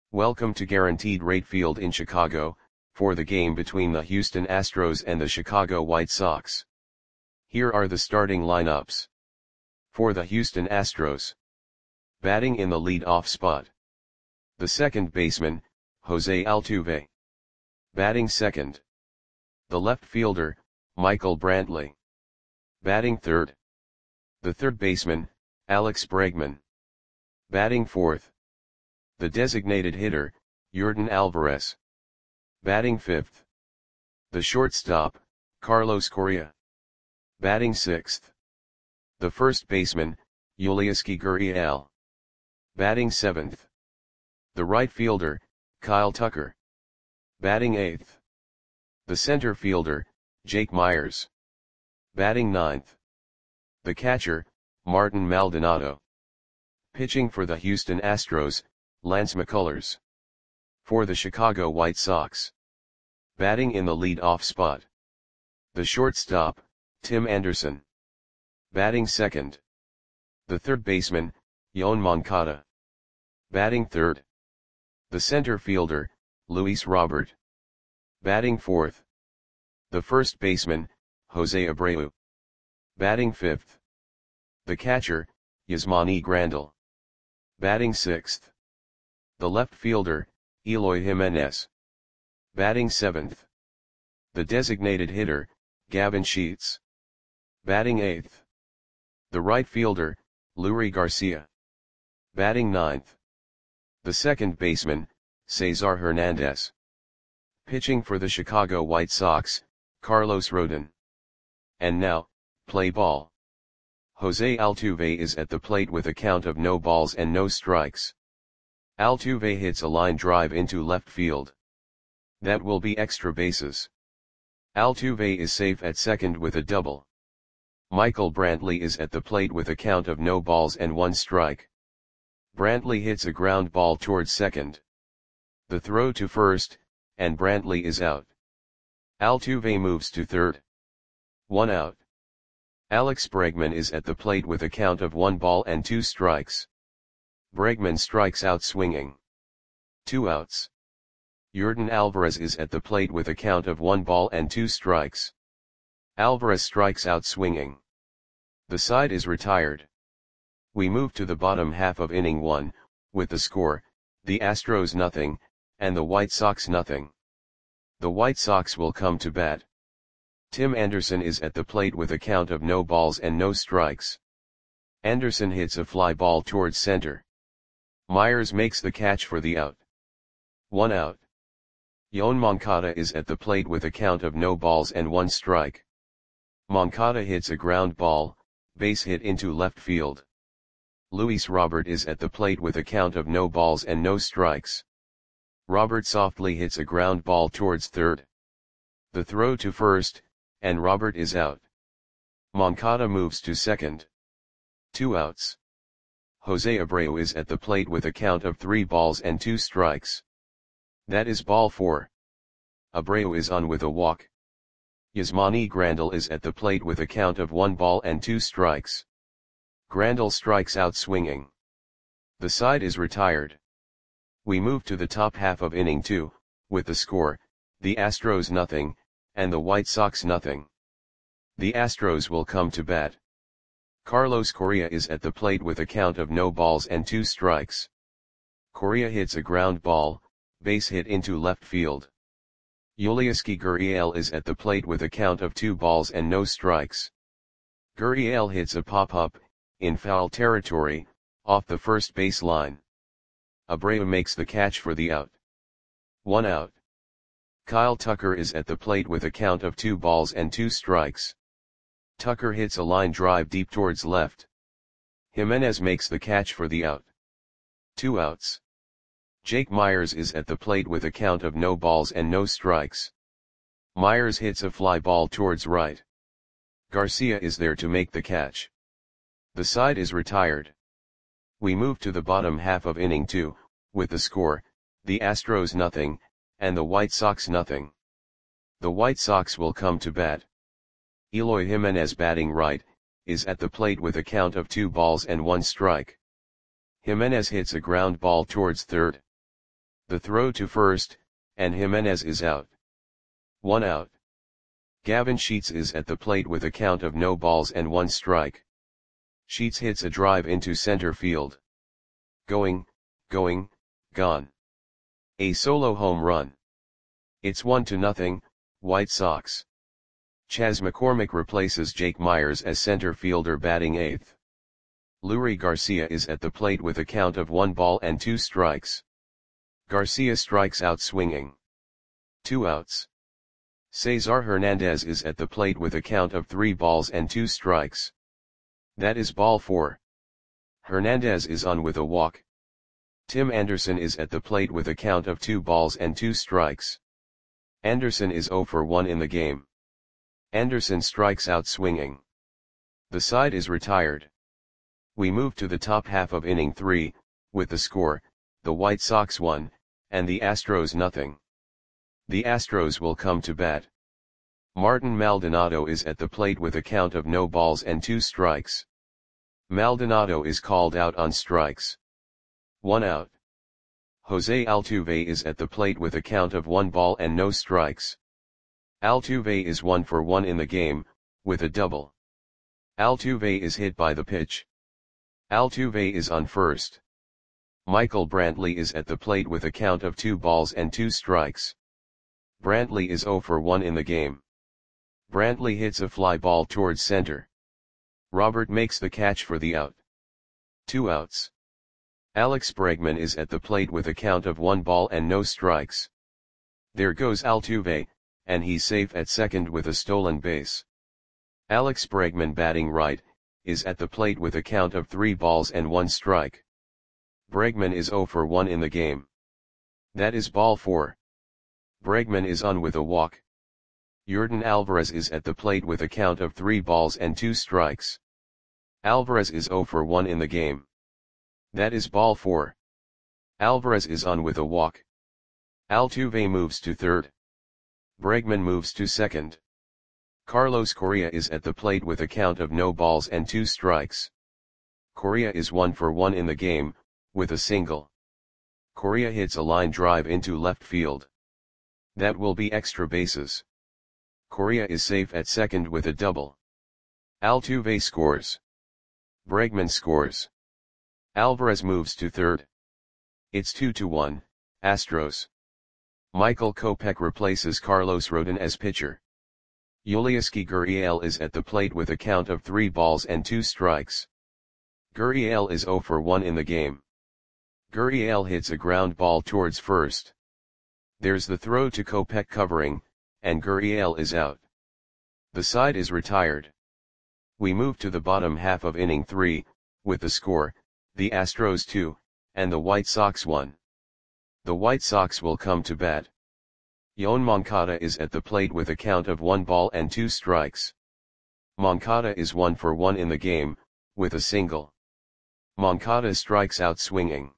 Welcome to Guaranteed Rate Field in Chicago, for the game between the Houston Astros and the Chicago White Sox. Here are the starting lineups. For the Houston Astros. Batting in the lead-off spot. The second baseman, Jose Altuve. Batting second. The left fielder, Michael Brantley. Batting third. The third baseman, Alex Bregman. Batting fourth. The designated hitter, Yordan Alvarez. Batting fifth. The shortstop, Carlos Correa. Batting sixth. The first baseman, Yulieski Gurriel. Batting seventh. The right fielder, Kyle Tucker. Batting eighth. The center fielder, Jake Meyers. Batting ninth. The catcher, Martin Maldonado. Pitching for the Houston Astros, Lance McCullers. For the Chicago White Sox. Batting in the lead-off spot. The shortstop, Tim Anderson. Batting second. The third baseman, Yoan Moncada. Batting third. The center fielder, Luis Robert. Batting fourth. The first baseman, Jose Abreu. Batting fifth. The catcher, Yasmani Grandal. Batting sixth. The left fielder, Eloy Jimenez. Batting seventh. The designated hitter, Gavin Sheets. Batting eighth. The right fielder, Leury Garcia. Batting ninth. The second baseman, Cesar Hernandez. Pitching for the Chicago White Sox, Carlos Rodon. And now, play ball. Jose Altuve is at the plate with a count of no balls and no strikes. Altuve hits a line drive into left field. That will be extra bases. Altuve is safe at second with a double. Michael Brantley is at the plate with a count of no balls and one strike. Brantley hits a ground ball towards second. The throw to first, and Brantley is out. Altuve moves to third. 1 out. Alex Bregman is at the plate with a count of 1 ball and 2 strikes. Bregman strikes out swinging. 2 outs. Yordan Alvarez is at the plate with a count of 1 ball and 2 strikes. Alvarez strikes out swinging. The side is retired. We move to the bottom half of inning 1, with the score, the Astros nothing, and the White Sox nothing. The White Sox will come to bat. Tim Anderson is at the plate with a count of no balls and no strikes. Anderson hits a fly ball towards center. Meyers makes the catch for the out. 1 out. Yoan Moncada is at the plate with a count of no balls and 1 strike. Moncada hits a ground ball, base hit into left field. Luis Robert is at the plate with a count of no balls and no strikes. Robert softly hits a ground ball towards third. The throw to first, and Robert is out. Moncada moves to second. 2 outs. Jose Abreu is at the plate with a count of 3 balls and 2 strikes. That is ball 4. Abreu is on with a walk. Yasmani Grandal is at the plate with a count of 1 ball and 2 strikes. Grandal strikes out swinging. The side is retired. We move to the top half of inning 2, with the score, the Astros nothing, and the White Sox nothing. The Astros will come to bat. Carlos Correa is at the plate with a count of no balls and 2 strikes. Correa hits a ground ball, base hit into left field. Yulieski Gurriel is at the plate with a count of 2 balls and no strikes. Gurriel hits a pop-up, in foul territory, off the first base line. Abreu makes the catch for the out. 1 out. Kyle Tucker is at the plate with a count of 2 balls and 2 strikes. Tucker hits a line drive deep towards left. Jimenez makes the catch for the out. 2 outs. Jake Meyers is at the plate with a count of no balls and no strikes. Meyers hits a fly ball towards right. Garcia is there to make the catch. The side is retired. We move to the bottom half of inning 2, with the score, the Astros nothing, and the White Sox nothing. The White Sox will come to bat. Eloy Jimenez batting right, is at the plate with a count of 2 balls and 1 strike. Jimenez hits a ground ball towards third. The throw to first, and Jimenez is out. 1 out. Gavin Sheets is at the plate with a count of no balls and 1 strike. Sheets hits a drive into center field. Going, gone. A solo home run. It's 1-0, White Sox. Chas McCormick replaces Jake Myers as center fielder batting 8th. Leury Garcia is at the plate with a count of 1 ball and 2 strikes. Garcia strikes out swinging. 2 outs. Cesar Hernandez is at the plate with a count of 3 balls and 2 strikes. That is ball 4. Hernandez is on with a walk. Tim Anderson is at the plate with a count of 2 balls and 2 strikes. Anderson is 0 for 1 in the game. Anderson strikes out swinging. The side is retired. We move to the top half of inning 3, with the score, the White Sox 1, and the Astros 0. The Astros will come to bat. Martin Maldonado is at the plate with a count of no balls and 2 strikes. Maldonado is called out on strikes. 1 out. Jose Altuve is at the plate with a count of 1 ball and no strikes. Altuve is 1 for 1 in the game, with a double. Altuve is hit by the pitch. Altuve is on first. Michael Brantley is at the plate with a count of 2 balls and 2 strikes. Brantley is 0 for 1 in the game. Brantley hits a fly ball towards center. Robert makes the catch for the out. 2 outs. Alex Bregman is at the plate with a count of 1 ball and no strikes. There goes Altuve, and he's safe at second with a stolen base. Alex Bregman batting right, is at the plate with a count of 3 balls and 1 strike. Bregman is 0 for 1 in the game. That is ball 4. Bregman is on with a walk. Yordan Alvarez is at the plate with a count of 3 balls and 2 strikes. Alvarez is 0 for 1 in the game. That is ball 4. Alvarez is on with a walk. Altuve moves to third. Bregman moves to second. Carlos Correa is at the plate with a count of no balls and 2 strikes. Correa is 1 for 1 in the game, with a single. Correa hits a line drive into left field. That will be extra bases. Correa is safe at second with a double. Altuve scores. Bregman scores. Alvarez moves to third. It's 2-1, Astros. Michael Kopech replaces Carlos Rodon as pitcher. Yulieski Gurriel is at the plate with a count of 3 balls and 2 strikes. Gurriel is 0 for 1 in the game. Gurriel hits a ground ball towards first. There's the throw to Kopech covering, and Gurriel is out. The side is retired. We move to the bottom half of inning 3, with the score, the Astros 2, and the White Sox 1. The White Sox will come to bat. Yoan Moncada is at the plate with a count of 1 ball and 2 strikes. Moncada is 1 for 1 in the game, with a single. Moncada strikes out swinging.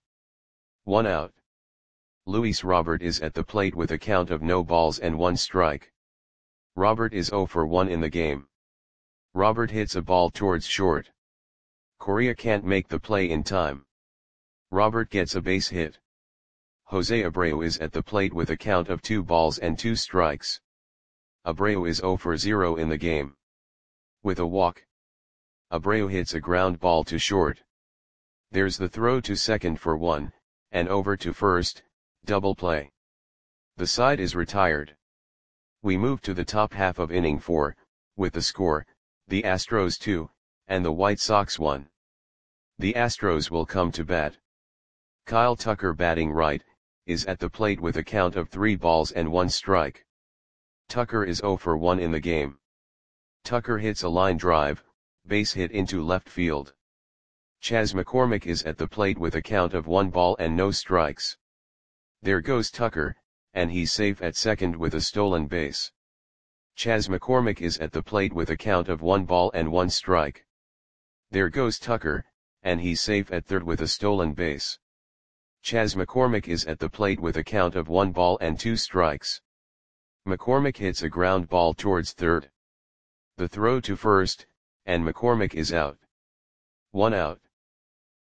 1 out. Luis Robert is at the plate with a count of no balls and 1 strike. Robert is 0 for 1 in the game. Robert hits a ball towards short. Correa can't make the play in time. Robert gets a base hit. Jose Abreu is at the plate with a count of 2 balls and 2 strikes. Abreu is 0 for 0 in the game. With a walk. Abreu hits a ground ball to short. There's the throw to second for 1, and over to first, double play. The side is retired. We move to the top half of inning 4, with the score, the Astros 2, and the White Sox 1. The Astros will come to bat. Kyle Tucker batting right, is at the plate with a count of 3 balls and 1 strike. Tucker is 0 for 1 in the game. Tucker hits a line drive, base hit into left field. Chas McCormick is at the plate with a count of 1 ball and no strikes. There goes Tucker, and he's safe at second with a stolen base. Chas McCormick is at the plate with a count of 1 ball and 1 strike. There goes Tucker, and he's safe at third with a stolen base. Chas McCormick is at the plate with a count of 1 ball and 2 strikes. McCormick hits a ground ball towards third. The throw to first, and McCormick is out. 1 out.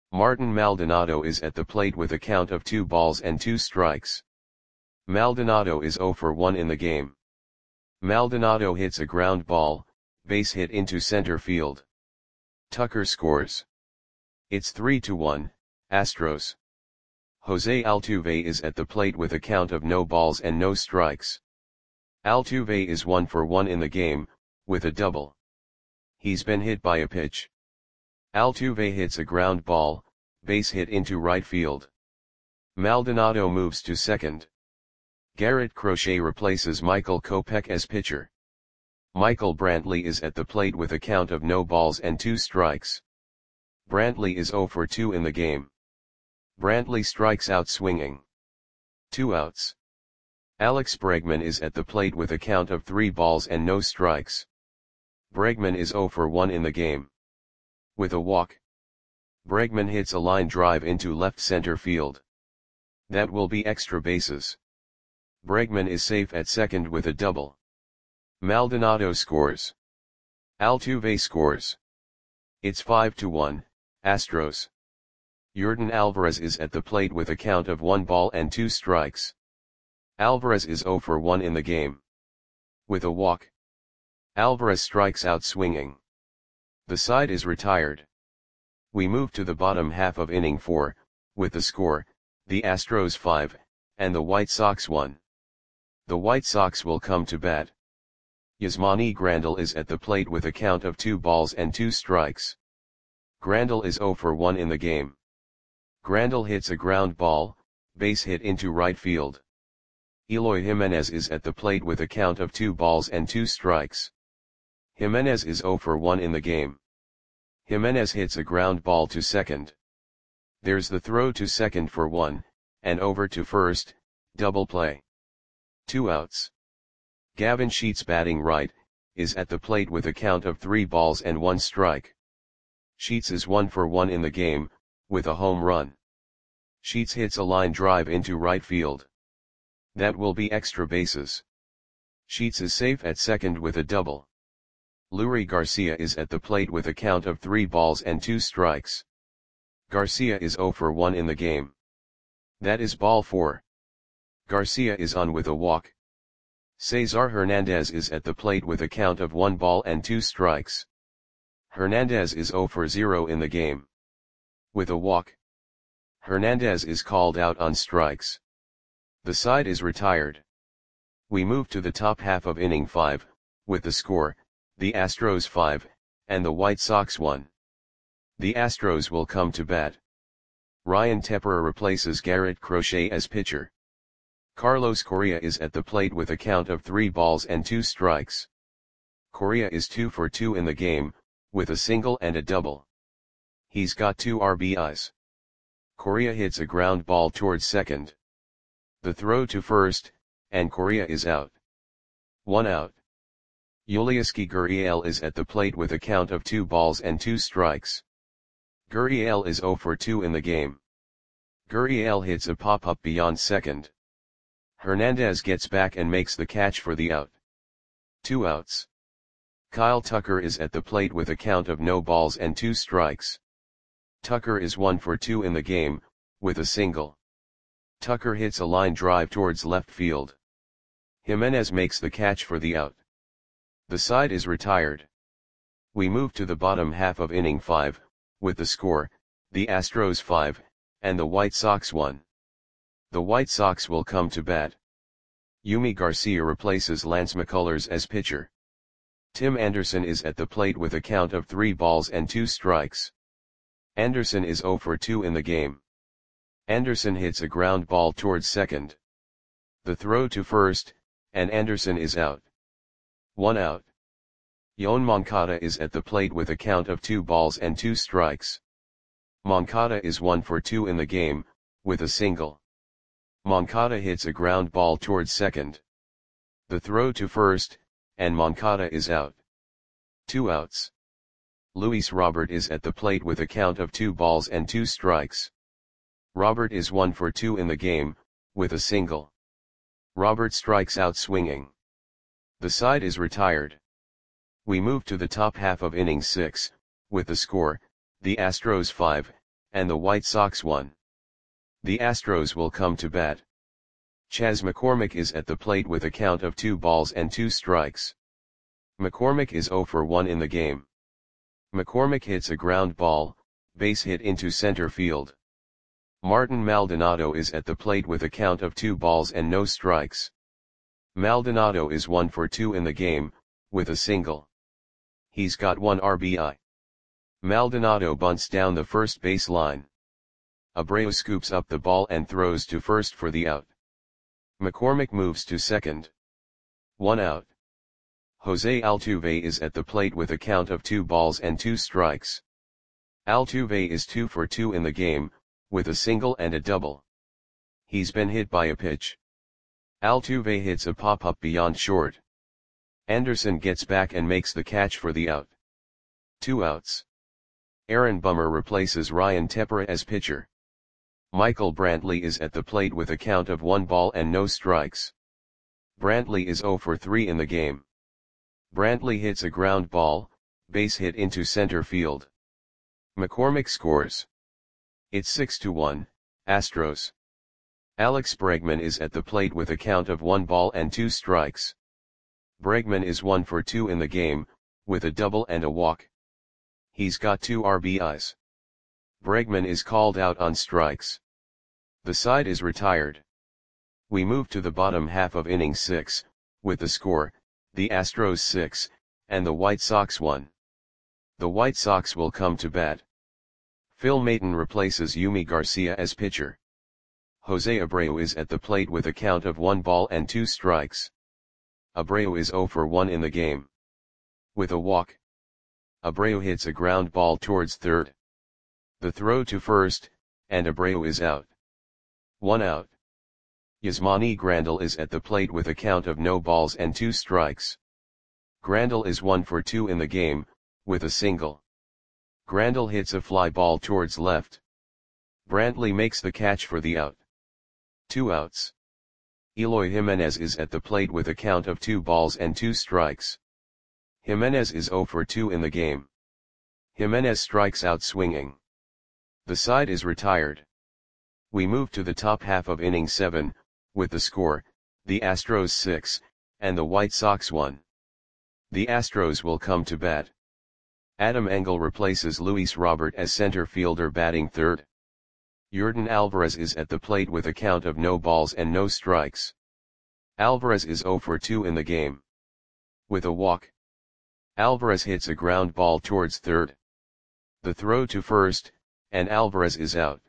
Martin Maldonado is at the plate with a count of 2 balls and 2 strikes. Maldonado is 0 for 1 in the game. Maldonado hits a ground ball, base hit into center field. Tucker scores. It's 3-1, Astros. Jose Altuve is at the plate with a count of no balls and no strikes. Altuve is 1 for 1 in the game, with a double. He's been hit by a pitch. Altuve hits a ground ball, base hit into right field. Maldonado moves to second. Garrett Crochet replaces Michael Kopech as pitcher. Michael Brantley is at the plate with a count of no balls and 2 strikes. Brantley is 0 for 2 in the game. Brantley strikes out swinging. 2 outs. Alex Bregman is at the plate with a count of 3 balls and no strikes. Bregman is 0 for 1 in the game. With a walk. Bregman hits a line drive into left center field. That will be extra bases. Bregman is safe at second with a double. Maldonado scores. Altuve scores. It's 5-1, Astros. Yordan Alvarez is at the plate with a count of 1 ball and 2 strikes. Alvarez is 0 for 1 in the game. With a walk. Alvarez strikes out swinging. The side is retired. We move to the bottom half of inning 4, with the score, the Astros 5, and the White Sox 1. The White Sox will come to bat. Yasmani Grandal is at the plate with a count of 2 balls and 2 strikes. Grandal is 0 for 1 in the game. Grandal hits a ground ball, base hit into right field. Eloy Jimenez is at the plate with a count of 2 balls and 2 strikes. Jimenez is 0 for 1 in the game. Jimenez hits a ground ball to second. There's the throw to second for 1, and over to first, double play. 2 outs. Gavin Sheets batting right, is at the plate with a count of 3 balls and 1 strike. Sheets is 1 for 1 in the game, with a home run. Sheets hits a line drive into right field. That will be extra bases. Sheets is safe at second with a double. Leury Garcia is at the plate with a count of 3 balls and 2 strikes. Garcia is 0 for 1 in the game. That is ball 4. Garcia is on with a walk. Cesar Hernandez is at the plate with a count of 1 ball and 2 strikes. Hernandez is 0 for 0 in the game. With a walk. Hernandez is called out on strikes. The side is retired. We move to the top half of inning 5, with the score, the Astros 5, and the White Sox 1. The Astros will come to bat. Ryan Tepera replaces Garrett Crochet as pitcher. Carlos Correa is at the plate with a count of 3 balls and 2 strikes. Correa is 2 for 2 in the game, with a single and a double. He's got 2 RBIs. Correa hits a ground ball towards second. The throw to first, and Correa is out. 1 out. Yulieski Gurriel is at the plate with a count of 2 balls and 2 strikes. Gurriel is 0 for 2 in the game. Gurriel hits a pop-up beyond second. Hernandez gets back and makes the catch for the out. 2 outs. Kyle Tucker is at the plate with a count of no balls and 2 strikes. Tucker is 1 for 2 in the game, with a single. Tucker hits a line drive towards left field. Jimenez makes the catch for the out. The side is retired. We move to the bottom half of inning 5, with the score, the Astros 5, and the White Sox 1. The White Sox will come to bat. Yumi Garcia replaces Lance McCullers as pitcher. Tim Anderson is at the plate with a count of 3 balls and 2 strikes. Anderson is 0 for 2 in the game. Anderson hits a ground ball towards second. The throw to first, and Anderson is out. 1 out. Yoan Moncada is at the plate with a count of 2 balls and 2 strikes. Moncada is 1 for 2 in the game, with a single. Moncada hits a ground ball towards second. The throw to first, and Moncada is out. 2 outs. Luis Robert is at the plate with a count of 2 balls and 2 strikes. Robert is 1 for 2 in the game, with a single. Robert strikes out swinging. The side is retired. We move to the top half of inning 6, with the score, the Astros 5, and the White Sox won. The Astros will come to bat. Chas McCormick is at the plate with a count of 2 balls and 2 strikes. McCormick is 0 for 1 in the game. McCormick hits a ground ball, base hit into center field. Martin Maldonado is at the plate with a count of 2 balls and no strikes. Maldonado is 1 for 2 in the game, with a single. He's got 1 RBI. Maldonado bunts down the first base line. Abreu scoops up the ball and throws to first for the out. McCormick moves to second. 1 out. Jose Altuve is at the plate with a count of 2 balls and 2 strikes. Altuve is 2 for 2 in the game, with a single and a double. He's been hit by a pitch. Altuve hits a pop-up beyond short. Anderson gets back and makes the catch for the out. 2 outs. Aaron Bummer replaces Ryan Tepera as pitcher. Michael Brantley is at the plate with a count of 1 ball and no strikes. Brantley is 0 for 3 in the game. Brantley hits a ground ball, base hit into center field. McCormick scores. It's 6-1, Astros. Alex Bregman is at the plate with a count of 1 ball and 2 strikes. Bregman is 1 for 2 in the game, with a double and a walk. He's got 2 RBIs. Bregman is called out on strikes. The side is retired. We move to the bottom half of inning 6, with the score, the Astros 6, and the White Sox 1. The White Sox will come to bat. Phil Maton replaces Yumi Garcia as pitcher. Jose Abreu is at the plate with a count of 1 ball and 2 strikes. Abreu is 0 for 1 in the game. With a walk. Abreu hits a ground ball towards third. The throw to first, and Abreu is out. 1 out. Yasmani Grandal is at the plate with a count of no balls and 2 strikes. Grandal is 1 for 2 in the game, with a single. Grandal hits a fly ball towards left. Brantley makes the catch for the out. 2 outs. Eloy Jimenez is at the plate with a count of 2 balls and 2 strikes. Jimenez is 0 for 2 in the game. Jimenez strikes out swinging. The side is retired. We move to the top half of inning 7, with the score, the Astros 6, and the White Sox 1. The Astros will come to bat. Adam Engel replaces Luis Robert as center fielder batting third. Yordan Alvarez is at the plate with a count of no balls and no strikes. Alvarez is 0 for 2 in the game. With a walk. Alvarez hits a ground ball towards third. The throw to first, and Alvarez is out.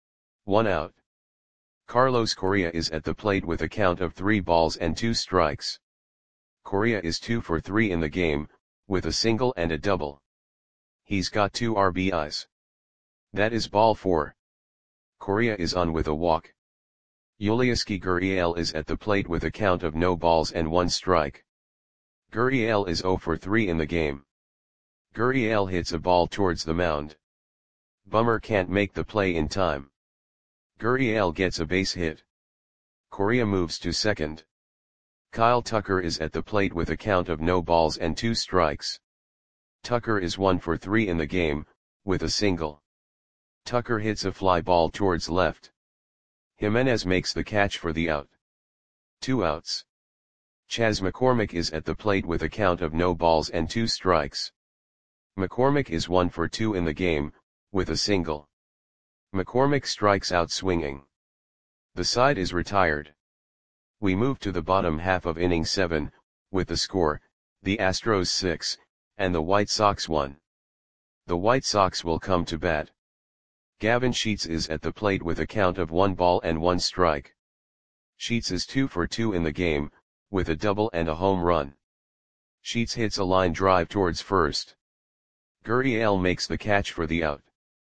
1 out. Carlos Correa is at the plate with a count of 3 balls and 2 strikes. Correa is 2 for 3 in the game, with a single and a double. He's got 2 RBIs. That is ball 4. Correa is on with a walk. Yulieski Gurriel is at the plate with a count of no balls and 1 strike. Gurriel is 0 for 3 in the game. Gurriel hits a ball towards the mound. Bummer can't make the play in time. Gurriel gets a base hit. Correa moves to second. Kyle Tucker is at the plate with a count of no balls and 2 strikes. Tucker is 1 for 3 in the game, with a single. Tucker hits a fly ball towards left. Jimenez makes the catch for the out. 2 outs. Chas McCormick is at the plate with a count of no balls and 2 strikes. McCormick is 1 for 2 in the game, with a single. McCormick strikes out swinging. The side is retired. We move to the bottom half of inning 7, with the score, the Astros 6, and the White Sox 1. The White Sox will come to bat. Gavin Sheets is at the plate with a count of 1 ball and 1 strike. Sheets is 2 for 2 in the game, with a double and a home run. Sheets hits a line drive towards first. Gurriel makes the catch for the out.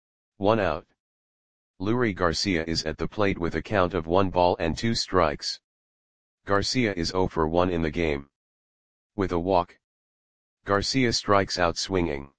1 out. Leury Garcia is at the plate with a count of 1 ball and 2 strikes. Garcia is 0 for 1 in the game. With a walk. Garcia strikes out swinging.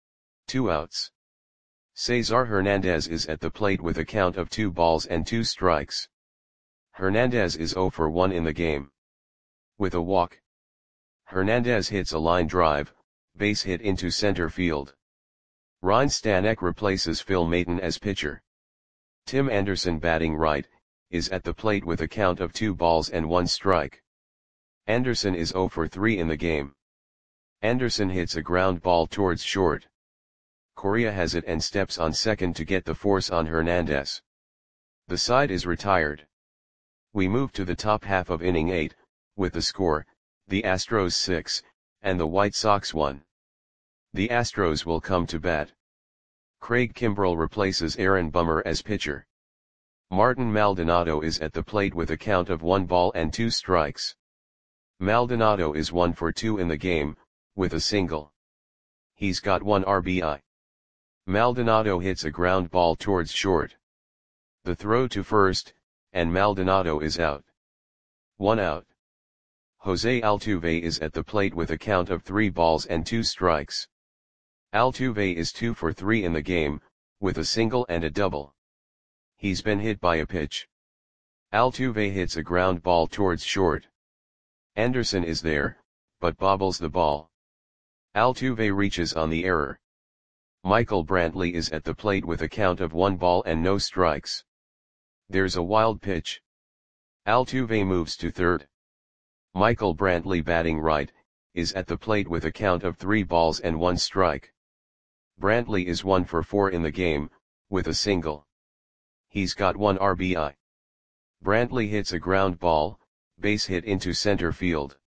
2 outs. Cesar Hernandez is at the plate with a count of 2 balls and 2 strikes. Hernandez is 0 for 1 in the game. With a walk. Hernandez hits a line drive, base hit into center field. Ryan Stanek replaces Phil Maton as pitcher. Tim Anderson batting right, is at the plate with a count of 2 balls and 1 strike. Anderson is 0 for 3 in the game. Anderson hits a ground ball towards short. Correa has it and steps on second to get the force on Hernandez. The side is retired. We move to the top half of inning 8, with the score, the Astros 6, and the White Sox 1. The Astros will come to bat. Craig Kimbrel replaces Aaron Bummer as pitcher. Martin Maldonado is at the plate with a count of 1 ball and 2 strikes. Maldonado is 1 for 2 in the game, with a single. He's got 1 RBI. Maldonado hits a ground ball towards short. The throw to first, and Maldonado is out. 1 out. Jose Altuve is at the plate with a count of 3 balls and 2 strikes. Altuve is 2 for 3 in the game, with a single and a double. He's been hit by a pitch. Altuve hits a ground ball towards short. Anderson is there, but bobbles the ball. Altuve reaches on the error. Michael Brantley is at the plate with a count of 1 ball and no strikes. There's a wild pitch. Altuve moves to third. Michael Brantley batting right, is at the plate with a count of 3 balls and 1 strike. Brantley is 1 for 4 in the game, with a single. He's got 1 RBI. Brantley hits a ground ball, base hit into center field.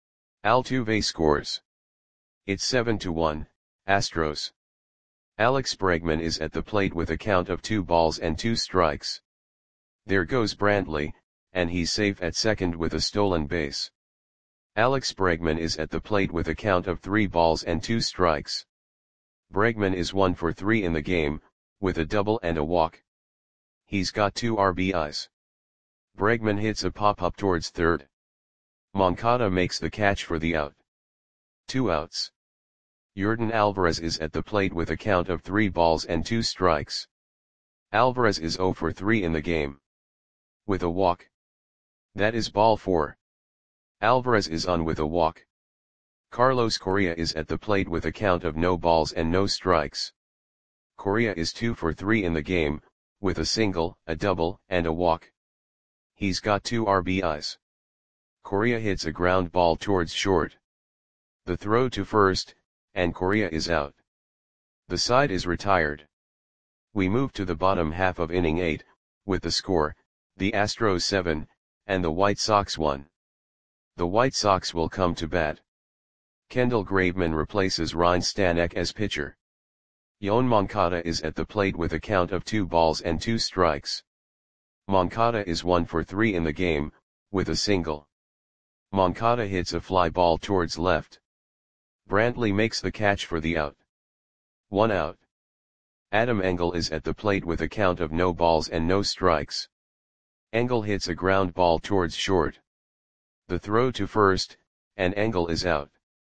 Altuve scores. It's 7-1, Astros. Alex Bregman is at the plate with a count of 2 balls and 2 strikes. There goes Brantley, and he's safe at second with a stolen base. Alex Bregman is at the plate with a count of 3 balls and 2 strikes. Bregman is 1 for 3 in the game, with a double and a walk. He's got 2 RBIs. Bregman hits a pop-up towards third. Moncada makes the catch for the out. 2 outs. Yordan Alvarez is at the plate with a count of 3 balls and 2 strikes. Alvarez is 0 for 3 in the game. With a walk. That is ball 4. Alvarez is on with a walk. Carlos Correa is at the plate with a count of no balls and no strikes. Correa is 2 for 3 in the game, with a single, a double, and a walk. He's got 2 RBIs. Correa hits a ground ball towards short. The throw to first, and Correa is out. The side is retired. We move to the bottom half of inning 8, with the score, the Astros 7, and the White Sox 1. The White Sox will come to bat. Kendall Graveman replaces Ryan Stanek as pitcher. Yoan Moncada is at the plate with a count of 2 balls and 2 strikes. Moncada is 1 for 3 in the game, with a single. Moncada hits a fly ball towards left. Brantley makes the catch for the out. 1 out. Adam Engel is at the plate with a count of no balls and no strikes. Engel hits a ground ball towards short. The throw to first, and Engel is out.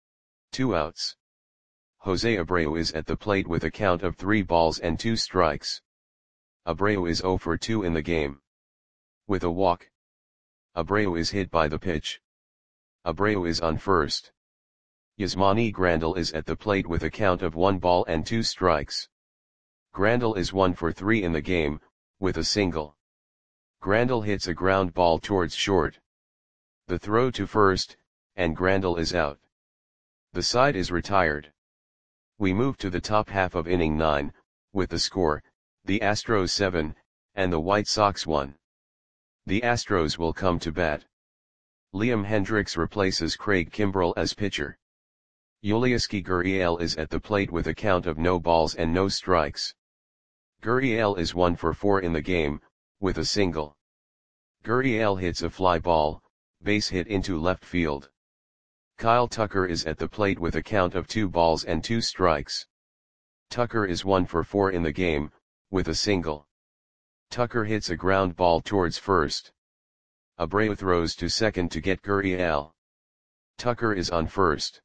2 outs. Jose Abreu is at the plate with a count of 3 balls and 2 strikes. Abreu is 0 for 2 in the game. With a walk. Abreu is hit by the pitch. Abreu is on first. Yasmani Grandal is at the plate with a count of 1 ball and 2 strikes. Grandal is 1 for 3 in the game, with a single. Grandal hits a ground ball towards short. The throw to first, and Grandal is out. The side is retired. We move to the top half of inning 9, with the score, the Astros 7, and the White Sox 1. The Astros will come to bat. Liam Hendriks replaces Craig Kimbrel as pitcher. Yulieski Gurriel is at the plate with a count of no balls and no strikes. Gurriel is 1 for 4 in the game, with a single. Gurriel hits a fly ball, base hit into left field. Kyle Tucker is at the plate with a count of 2 balls and 2 strikes. Tucker is 1 for 4 in the game, with a single. Tucker hits a ground ball towards first. Abreu throws to second to get Gurriel. Tucker is on first.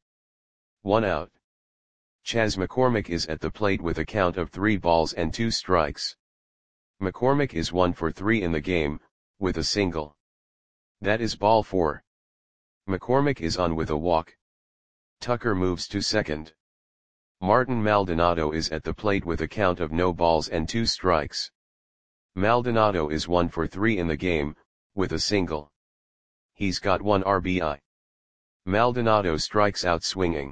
1 out. Chas McCormick is at the plate with a count of 3 balls and 2 strikes. McCormick is 1 for 3 in the game, with a single. That is ball 4. McCormick is on with a walk. Tucker moves to second. Martin Maldonado is at the plate with a count of no balls and 2 strikes. Maldonado is 1 for 3 in the game, with a single. He's got 1 RBI. Maldonado strikes out swinging.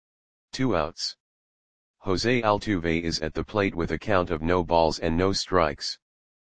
2 outs. Jose Altuve is at the plate with a count of no balls and no strikes.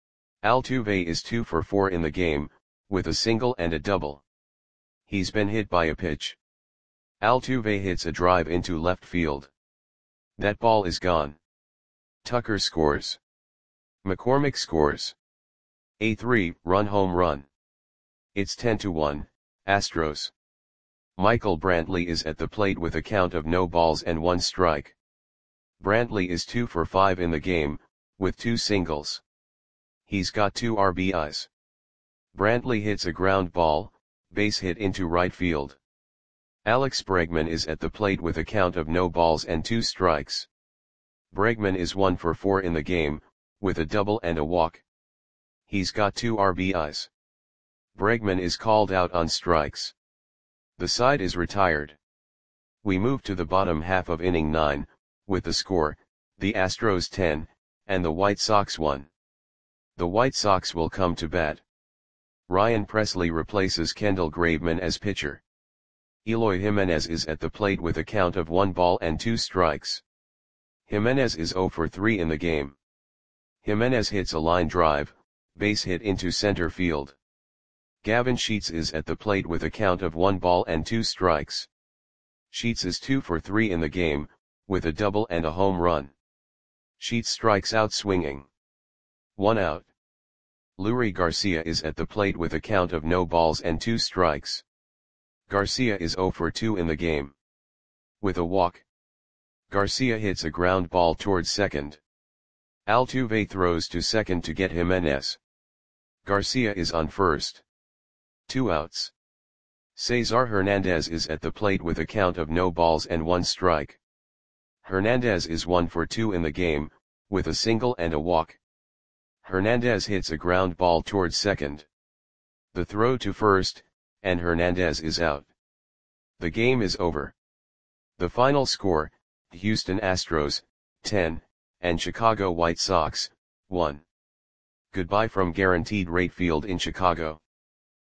Altuve is 2 for 4 in the game, with a single and a double. He's been hit by a pitch. Altuve hits a drive into left field. That ball is gone. Tucker scores. McCormick scores. A 3-run home run. It's 10-1, Astros. Michael Brantley is at the plate with a count of no balls and 1 strike. Brantley is 2 for 5 in the game, with 2 singles. He's got 2 RBIs. Brantley hits a ground ball, base hit into right field. Alex Bregman is at the plate with a count of no balls and 2 strikes. Bregman is 1 for 4 in the game, with a double and a walk. He's got 2 RBIs. Bregman is called out on strikes. The side is retired. We move to the bottom half of inning 9, with the score, the Astros 10, and the White Sox 1. The White Sox will come to bat. Ryan Presley replaces Kendall Graveman as pitcher. Eloy Jimenez is at the plate with a count of 1 ball and 2 strikes. Jimenez is 0 for 3 in the game. Jimenez hits a line drive, base hit into center field. Gavin Sheets is at the plate with a count of 1 ball and 2 strikes. Sheets is 2 for 3 in the game, with a double and a home run. Sheets strikes out swinging. 1 out. Leury Garcia is at the plate with a count of no balls and 2 strikes. Garcia is 0 for 2 in the game. With a walk. Garcia hits a ground ball towards second. Altuve throws to second to get Jimenez. Garcia is on first. 2 outs. Cesar Hernandez is at the plate with a count of no balls and 1 strike. Hernandez is 1 for 2 in the game, with a single and a walk. Hernandez hits a ground ball towards second. The throw to first, and Hernandez is out. The game is over. The final score, Houston Astros, 10, and Chicago White Sox, 1. Goodbye from Guaranteed Rate Field in Chicago.